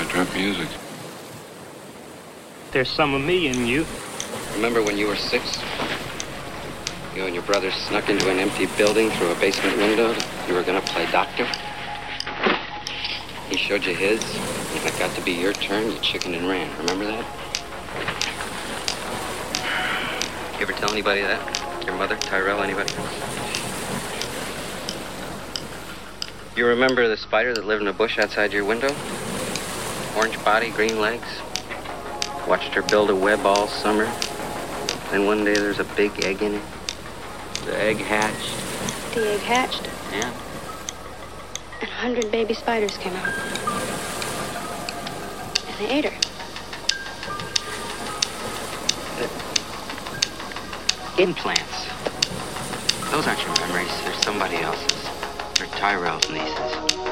drop music. There's some of me in you. Remember when you were 6? You and your brother snuck into an empty building through a basement window? You were gonna play doctor? He showed you his. When it got to be your turn, you chickened and ran. Remember that? You ever tell anybody that? Your mother, Tyrell, anybody? You remember the spider that lived in a bush outside your window? Orange body, green legs. Watched her build a web all summer. Then one day there's a big egg in it. The egg hatched. The egg hatched? Yeah. And 100 baby spiders came out. And they ate her. Implants. Those aren't your memories. They're somebody else's. They're Tyrell's nieces.